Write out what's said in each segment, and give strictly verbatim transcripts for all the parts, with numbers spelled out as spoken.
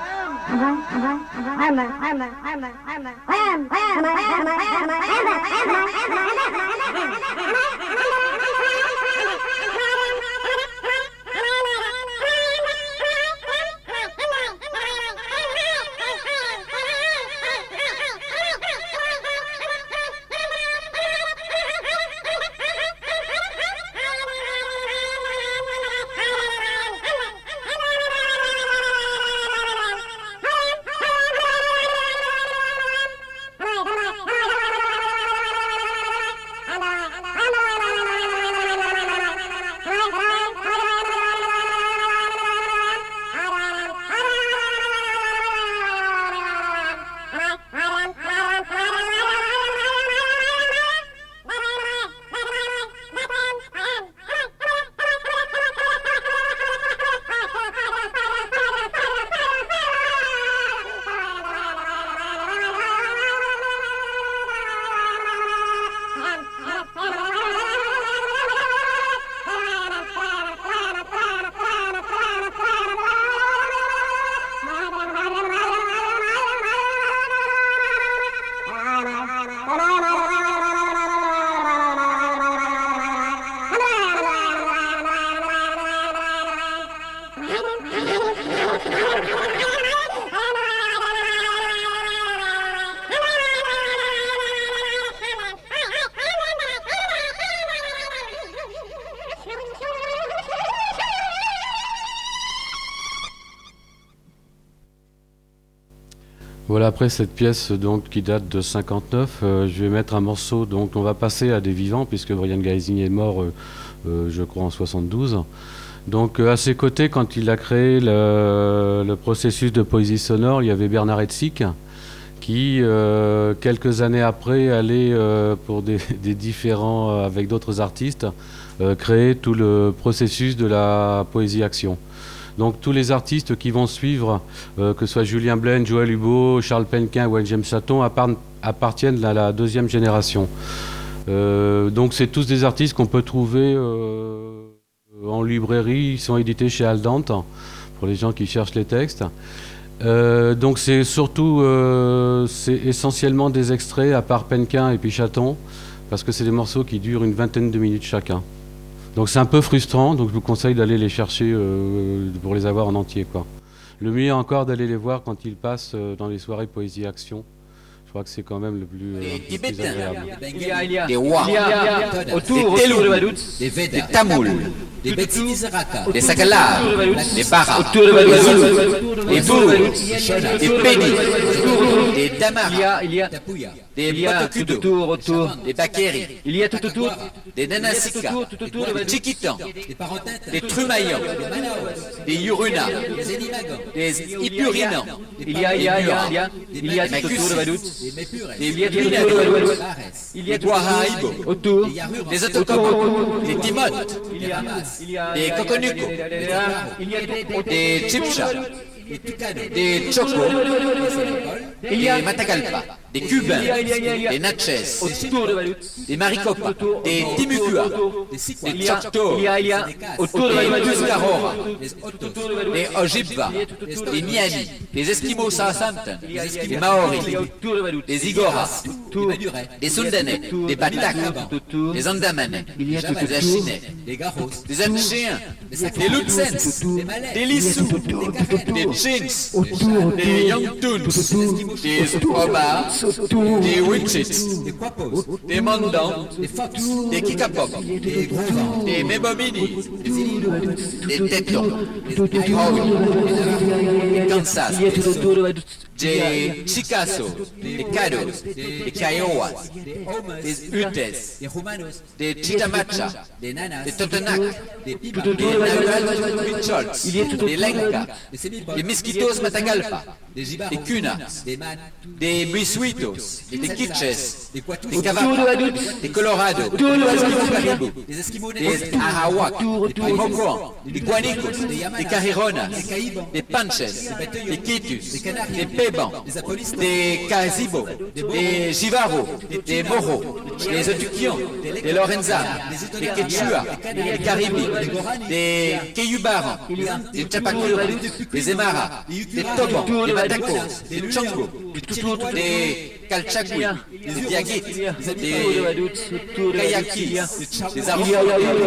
Voilà, après cette pièce donc qui date de cinquante-neuf, euh, je vais mettre un morceau, donc on va passer à des vivants puisque Brian Geising est mort, euh, euh, je crois, en soixante-douze. Donc euh, à ses côtés, quand il a créé le, le processus de poésie sonore, il y avait Bernard Hetzig qui, euh, quelques années après, allait euh, pour des, des différents, euh, avec d'autres artistes, euh, créer tout le processus de la poésie-action. Donc tous les artistes qui vont suivre, euh, que ce soit Julien Blaine, Joël Hubaut, Charles Penquin ou James Chaton, appartiennent à la deuxième génération. Euh, donc c'est tous des artistes qu'on peut trouver euh, en librairie, ils sont édités chez Aldante, pour les gens qui cherchent les textes. Euh, donc c'est surtout, euh, c'est essentiellement des extraits, à part Penquin et puis Chaton, parce que c'est des morceaux qui durent une vingtaine de minutes chacun. Donc c'est un peu frustrant, donc je vous conseille d'aller les chercher euh, pour les avoir en entier, quoi. Le mieux encore d'aller les voir quand ils passent euh, dans les soirées Poésie Action. Je crois que c'est quand même le plus, euh, le plus agréable. Il y a, il y a, des Wa, il y a, des autour, des Telugu, des Vedas, des Tamouls, des Betsinizaraka, des Sakala, des Bara, des Buru, des Peni, des Damara, il y a, des Batokudo, autour, des Bakeri, il y a tout autour, des Nanasika, des Chikitan, des Trumayans, des Yuruna, des Ipurinans, il y a, il y a, il y a, il y a, il y a tout autour de Vaduz. Des Vietnamiens, il y a Guahaibo, autour, des Otokomo, des Timotes, des Kokonuko, des Chipcha, des Choco, des Matagalpa, des Cubains, des Natchez, des Maricopa, des Timucua, des Choctaw, des Tuscarora, des Ojibwa, des Miami, des Esquimaux Southampton, des Maoris, des Igora, des Sundanais, des Batak, des Andamanais, des Achinais, des Anchéens, des Lutsens, des Lissous, des Chins, des Yangtuns, des Oba, des Wichits, des Mandans, des Kikapop, des Mebomini, des Tetons, des Howie, des Kansas, des Chickasaw, des Caddos, des Kiowas, des Utes, des Chitamacha, des Totonac, des Huichols, des Lenca, des Miskitos Matagalpa, des Kunas, des Misuitos, des Kitches, des Cavapas, des Colorado, des Esquimaux, des Arawak, des Mokoan, des Guanicos, des Carironas, des Panches, des Kitus, des Pébans, des Kazibo, des Jivaro, des Moro, des Otukion, des Lorenzan, des Quechua, des Caribi, des Keyubaran, des Chapakura, des Emara, des Toban, des Matacos, des Chango, des Kalchakwi, des Diagit, des Kayakis, des Arroufos,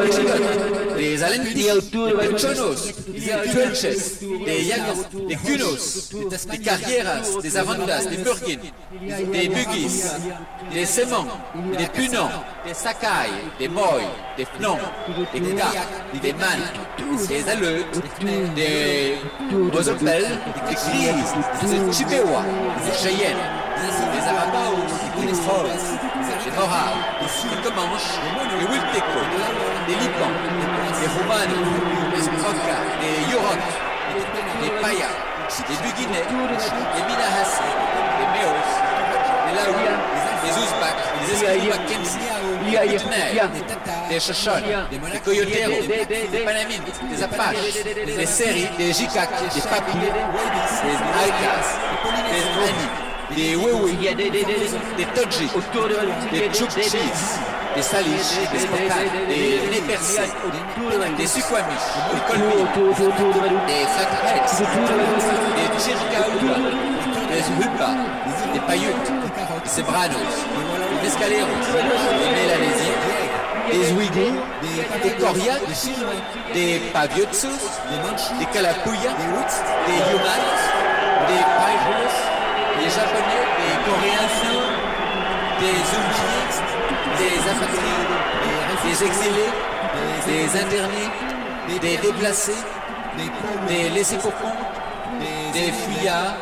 des Alentis, des Chonos, des Tuelches, des Yagos, des Kunos, des Carrieras, des Avandas, des Burgin, des Bugis, des Sémans, des Punans, des Sakai, des Moy, des Fnons, des Gda, des Man, des Aleutes, des Rosopel, des Cris, des Chippewa, des Cheyennes, des Arapaos, des Trolls, des Moras, des Comanches, des Wilteco, des Lipans, des Romanos, des Croca, des Yurok, des Paya, des Buguinais, des Minahassi, des Meos, des Laouis, des Ouzbaks, des Esquimaux Mackenzie, des Kootenais, des Shoshone, des Coyoteros, des Panamines, des Apaches, des Seri, des Jikak, des Papis, des Aikas, des Ani, des Wewi, des Todji, des Tchouktchis, des Salish, des Spokan, des Népersi, des Suquamish, des Kolmi, des Flatchets, des Chircaouba, des Hupa, des Paiutes, des Sebranos, des Mescaleros, des Mélanésiens, des Ouïghours, des Coriates, des Paviotsos, des Kalapouya, des Yumanos, des Pairos, des Japonais, des Coréens, des Ouvriers, des apatrides, des exilés, des internés, des déplacés, des laissés-pour-compte, des fuyards,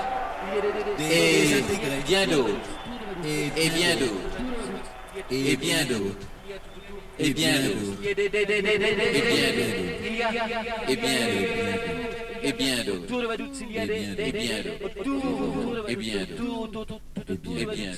et bien d'autres, et bien d'autres, et bien d'autres, et bien d'autres, et bien d'autres, et bien d'autres. Et bien d'autres, et bien d'autres, et bien d'autres, et bien d'autres, et bien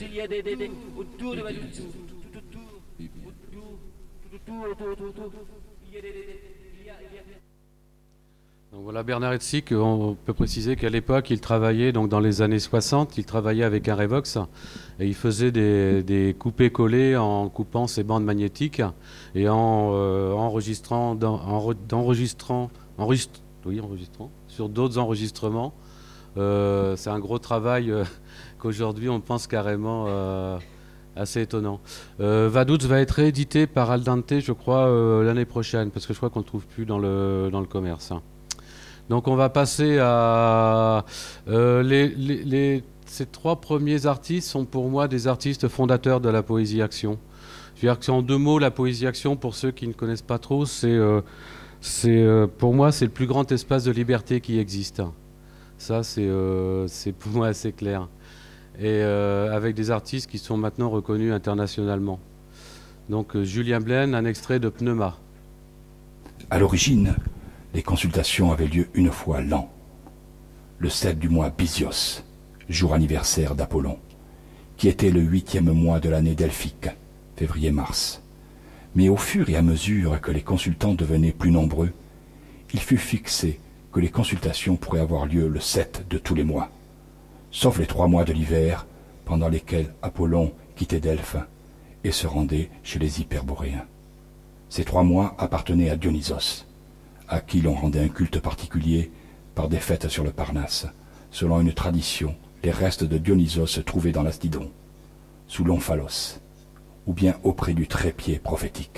Donc voilà, Bernard Hetzig, on peut préciser qu'à l'époque, il travaillait, donc dans les années soixante, il travaillait avec un Revox et il faisait des, des coupés-collés en coupant ses bandes magnétiques et en euh, enregistrant, dans, en, enregistrant, enregistrant Oui, enregistrant. Sur d'autres enregistrements. Euh, c'est un gros travail euh, qu'aujourd'hui on pense carrément euh, assez étonnant. Euh, Vaduz va être réédité par Aldante, je crois, euh, l'année prochaine, parce que je crois qu'on ne le trouve plus dans le, dans le commerce. Hein. Donc on va passer à... Euh, les, les, les, ces trois premiers artistes sont pour moi des artistes fondateurs de la poésie action. Je veux dire que en deux mots, la poésie action, pour ceux qui ne connaissent pas trop, c'est, euh, c'est, euh, pour moi, c'est le plus grand espace de liberté qui existe. Ça, c'est, euh, c'est pour moi assez clair. Et euh, avec des artistes qui sont maintenant reconnus internationalement. Donc euh, Julien Blaine, un extrait de Pneuma. À l'origine, les consultations avaient lieu une fois l'an, le sept du mois Bysios, jour anniversaire d'Apollon, qui était le huitième mois de l'année delphique, février-mars. Mais au fur et à mesure que les consultants devenaient plus nombreux, il fut fixé que les consultations pourraient avoir lieu le sept de tous les mois, sauf les trois mois de l'hiver, pendant lesquels Apollon quittait Delphes et se rendait chez les Hyperboréens. Ces trois mois appartenaient à Dionysos, à qui l'on rendait un culte particulier par des fêtes sur le Parnasse, selon une tradition, les restes de Dionysos trouvés dans l'Astydon, sous l'Omphalos, ou bien auprès du trépied prophétique.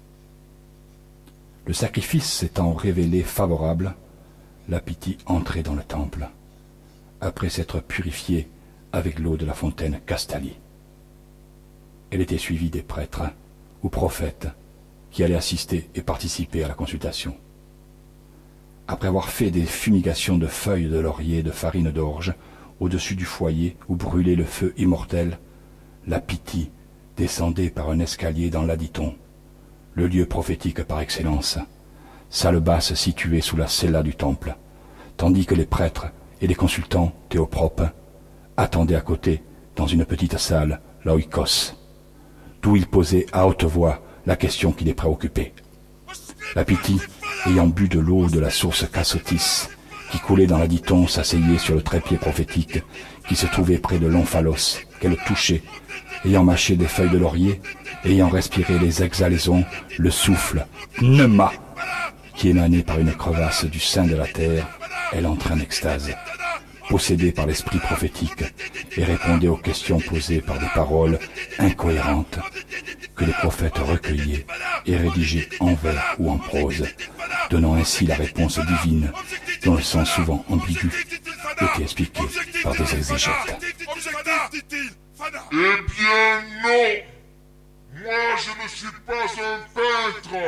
Le sacrifice s'étant révélé favorable, la Pythie entrait dans le temple, après s'être purifiée avec l'eau de la fontaine Castalie. Elle était suivie des prêtres ou prophètes qui allaient assister et participer à la consultation. Après avoir fait des fumigations de feuilles de laurier et de farine d'orge au-dessus du foyer où brûlait le feu immortel, la Pythie descendait par un escalier dans l'Aditon, le lieu prophétique par excellence, salle basse située sous la cella du temple, tandis que les prêtres et les consultants théopropes attendaient à côté, dans une petite salle, l'oikos, d'où ils posaient à haute voix la question qui les préoccupait. La Pythie, ayant bu de l'eau de la source Cassotis, qui coulait dans l'Aditon, s'asseyait sur le trépied prophétique qui se trouvait près de l'Omphalos, qu'elle touchait, ayant mâché des feuilles de laurier, ayant respiré les exhalaisons, le souffle, pneuma, qui émanait par une crevasse du sein de la terre, elle entrait en extase, possédée par l'esprit prophétique, et répondait aux questions posées par des paroles incohérentes que les prophètes recueillaient et rédigeaient en vers ou en prose, donnant ainsi la réponse divine, dont le sens souvent ambigu était expliqué par des exégètes. Eh bien non, moi je ne suis pas un peintre.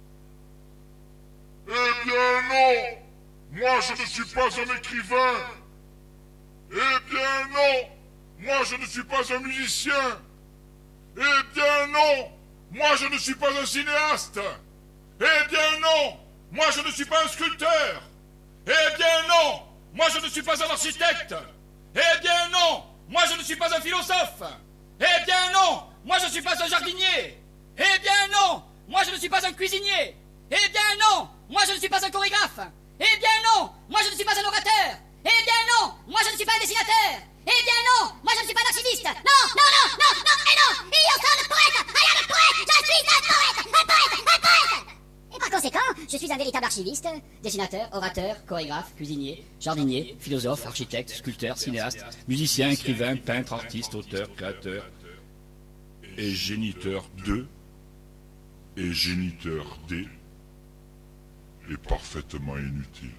Eh bien non, moi je ne suis pas un écrivain. Eh bien non, moi je ne suis pas un musicien. Eh bien non, moi je ne suis pas un cinéaste. Eh bien non, moi je ne suis pas un sculpteur. Eh bien non, moi je ne suis pas un architecte. Eh bien non, moi je ne suis pas un philosophe. Eh bien non, moi je ne suis pas un jardinier. Eh bien non, moi je ne suis pas un cuisinier. Eh bien non, moi je ne suis pas un chorégraphe. Eh bien non, moi je ne suis pas un orateur. Eh bien non, moi je ne suis pas un dessinateur. Eh bien non, moi je ne suis pas un archiviste. Non, non, non, non, non, et non. Io sono le poète. I am a poète. Je suis un poète, un poète, un poète. Et par conséquent, je suis un véritable archiviste, dessinateur, orateur, chorégraphe, cuisinier, jardinier, philosophe, architecte, sculpteur, cinéaste, musicien, écrivain, peintre, artiste, auteur, créateur. Et géniteur de, et géniteur des, est parfaitement inutile.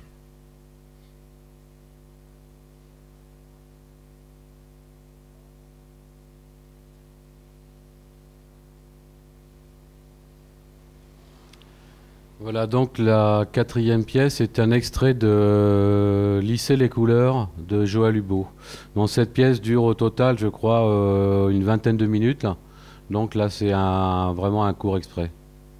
Voilà, donc la quatrième pièce est un extrait de Lisser les couleurs de Joël Hubaut. Bon, cette pièce dure au total, je crois, euh, une vingtaine de minutes. Là. Donc là, c'est un, vraiment un court extrait.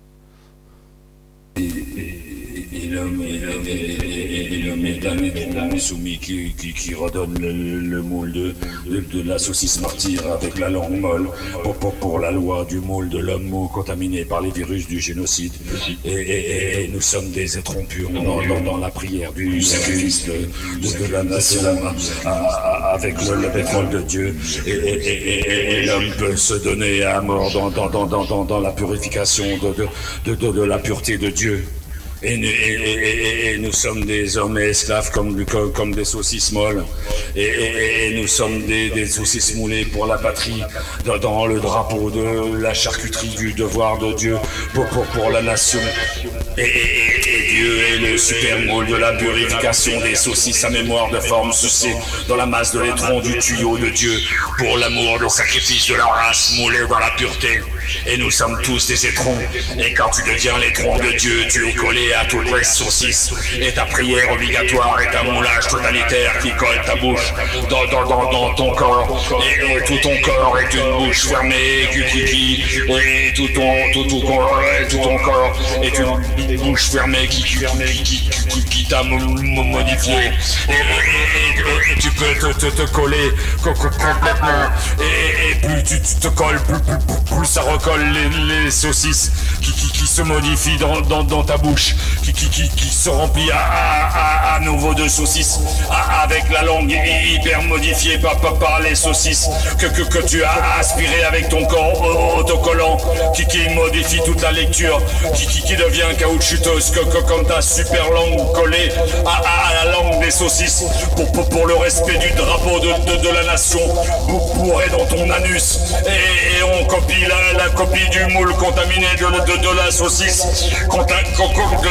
Et, et, et l'homme est un étron soumis qui, qui, qui redonne le, le moule de, de, de la saucisse martyre avec la langue molle pour, pour, pour la loi du moule de l'homme mou contaminé par les virus du génocide. Et, et, et nous sommes des étrons purs dans, dans, dans la prière du sacrifice de, de, de la nation à, à, avec le, le pétrole de Dieu. Et, et, et, et, et l'homme peut se donner à mort dans, dans, dans, dans, dans la purification de, de, de, de, de la pureté de Dieu. Et, et, et, et nous sommes des hommes et esclaves comme, comme, comme des saucisses molles. Et, et, et nous sommes des, des saucisses moulées pour la patrie, dans, dans le drapeau de la charcuterie du devoir de Dieu pour, pour, pour la nation. Et, et, et Dieu est le super moule de la purification des saucisses à mémoire de forme sucée dans la masse de l'étron du tuyau de Dieu pour l'amour de sacrifice de la race moulée dans la pureté. Et nous sommes tous des étrons. Et quand tu deviens l'étron de Dieu, tu es collé à toutes les saucisses. Et ta prière obligatoire est un moulage totalitaire qui colle ta bouche dans, dans, dans, dans ton corps. Et, et tout ton corps est une bouche fermée qui, qui, qui et tout ton, tout, tout, corps, tout ton corps est une bouche fermée qui, qui, qui, qui, qui, qui t'a modifié. Et, et, et, et tu peux te, te, te coller complètement. Et, et plus tu, tu te colles, plus, plus, plus ça recolle les, les saucisses qui, qui, qui se modifient dans, dans, dans ta bouche, qui, qui, qui, qui se remplit à, à, à, à nouveau de saucisses, à, avec la langue hyper modifiée par, par, par les saucisses que, que, que tu as aspiré avec ton corps autocollant, qui, qui modifie toute la lecture, qui, qui, qui devient caoutchouteuse que, que, comme ta super langue collée à, à, à la langue des saucisses pour, pour, pour le respect du drapeau de, de, de la nation, bourré dans ton anus. Et, et on copie la, la copie du moule contaminé de, de, de la saucisse, conta, de,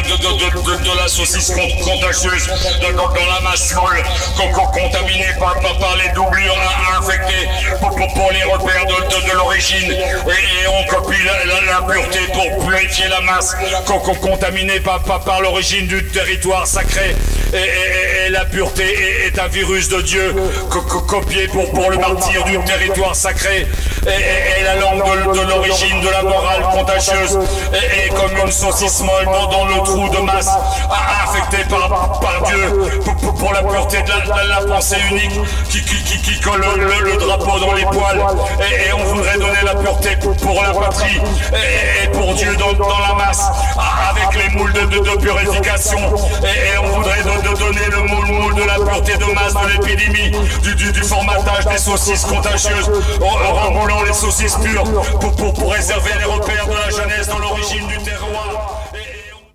de, de, de, de la saucisse contagieuse de, dans, dans la masse molle, contaminée par, par, par les doublures infectées pour, pour, pour les repères de, de, de l'origine. Et, et on copie la, la, la pureté pour purifier la masse, contaminée par, par, par l'origine du territoire sacré. Et, et, et la pureté est, est un virus de Dieu co co copié pour, pour le martyr du territoire sacré. Et, et, et la langue de, de l'origine de la morale contagieuse est, est comme une saucisse molle dans, dans le trou de masse, affectée par, par Dieu pour, pour, pour la pureté de la, de la pensée unique qui, qui, qui, qui colle le, le drapeau dans les poils. Et, et on voudrait donner la pureté pour, pour la patrie et, et pour Dieu dans, dans la masse avec les moules de, de, de purification. Et, et on voudrait de, de donner le moule, moule de la pureté de masse de l'épidémie, du, du, du formatage des saucisses contagieuses, en remoulant les saucisses pures pour, pour, pour réserver les repères de la jeunesse dans l'origine du terroir. Et, et on...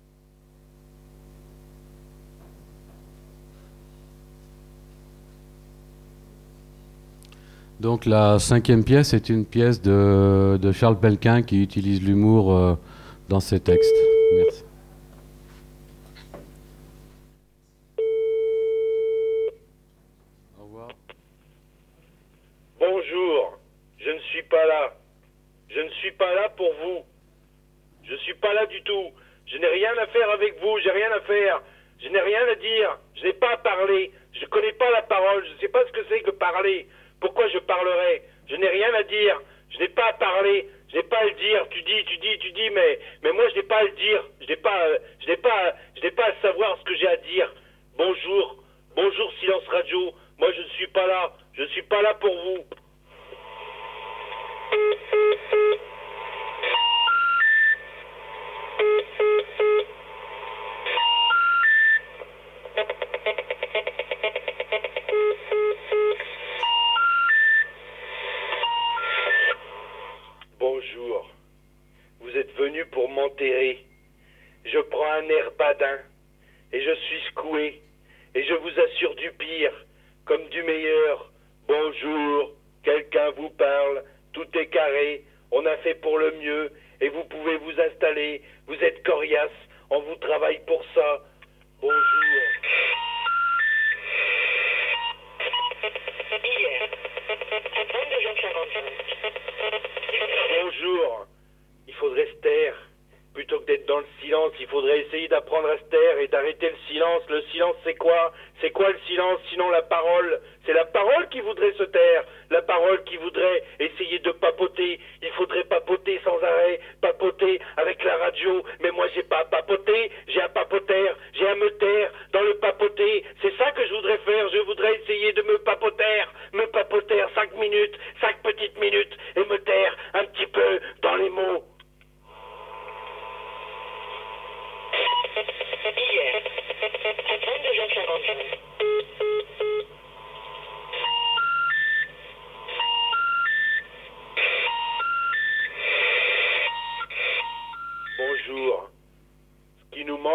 Donc la cinquième pièce est une pièce de, de Charles Pelquin qui utilise l'humour euh, dans ses textes. Merci. Au revoir. Bonjour, je ne suis pas là. Je ne suis pas là pour vous. Je ne suis pas là du tout. Je n'ai rien à faire avec vous, j'ai rien à faire. Je n'ai rien à dire. Je n'ai pas à parler. Je ne connais pas la parole. Je ne sais pas ce que c'est que parler. Pourquoi je parlerais? Je n'ai rien à dire. Je n'ai pas à parler. Je n'ai pas à le dire. Tu dis, tu dis, tu dis, mais, mais moi je n'ai pas à le dire. Je n'ai pas, je n'ai pas, je n'ai pas à savoir ce que j'ai à dire. Bonjour. Bonjour Silence Radio. Moi je ne suis pas là. Je ne suis pas là pour vous. Bonjour. Vous êtes venu pour m'enterrer. Je prends un air badin et je suis secoué et je vous assure du pire comme du meilleur. Bonjour. Quelqu'un vous parle. Tout est carré. On a fait pour le mieux et vous pouvez vous installer. Vous êtes coriace. On vous travaille pour ça. Bonjour. Bonjour. Il faudrait se taire. Plutôt que d'être dans le silence, il faudrait essayer d'apprendre à se taire et d'arrêter le silence. Le silence, c'est quoi? C'est quoi le silence sinon la parole? C'est la parole qui voudrait se taire. La parole qui voudrait essayer de papoter. Il faudrait papoter sans arrêt. Papoter avec la radio. Mais moi, j'ai pas à papoter. J'ai à papoter. J'ai à me taire dans le papoter. C'est ça que je voudrais faire. Je voudrais essayer de me papoter. Me papoter cinq minutes, cinq petites minutes et me taire un petit peu dans les mots. Hier, à trente-deux heures cinquante-cinq. Bonjour. Ce qui nous manque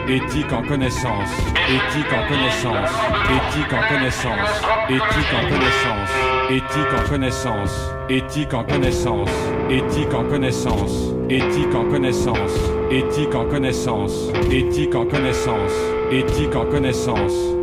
éthique en connaissance, éthique en connaissance, éthique en connaissance, éthique en connaissance, éthique en connaissance, éthique en connaissance, éthique en connaissance, éthique en connaissance, éthique en connaissance, éthique en connaissance, éthique en connaissance.